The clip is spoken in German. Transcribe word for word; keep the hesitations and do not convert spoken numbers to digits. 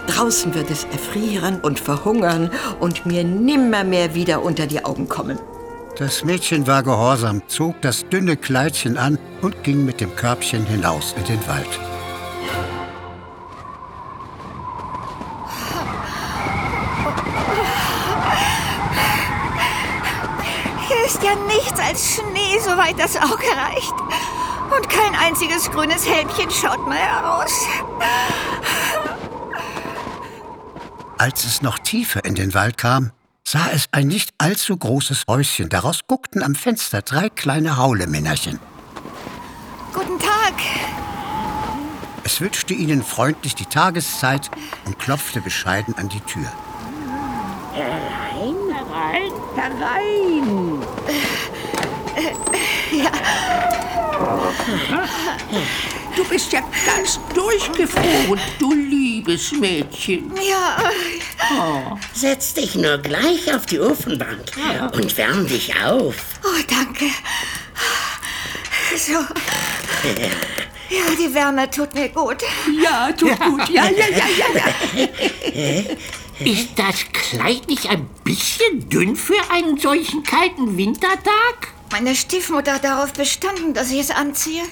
Draußen wird es erfrieren und verhungern und mir nimmermehr wieder unter die Augen kommen. Das Mädchen war gehorsam, zog das dünne Kleidchen an und ging mit dem Körbchen hinaus in den Wald. Hier ist ja nichts als Schnee, soweit das Auge reicht. Und kein einziges grünes Hälmchen schaut mal heraus. Als es noch tiefer in den Wald kam, sah es ein nicht allzu großes Häuschen. Daraus guckten am Fenster drei kleine Haulemännerchen. Guten Tag. Es wünschte ihnen freundlich die Tageszeit und klopfte bescheiden an die Tür. Herein, herein, herein! Äh, ja. Du bist ja ganz durchgefroren, du liebes Mädchen. Ja. Oh. Setz dich nur gleich auf die Ofenbank Ja. und wärm dich auf. Oh, danke. So. Ja, die Wärme tut mir gut. Ja, tut gut. Ja, ja, ja, ja, ja. Ist das Kleid nicht ein bisschen dünn für einen solchen kalten Wintertag? Meine Stiefmutter hat darauf bestanden, dass ich es anziehe.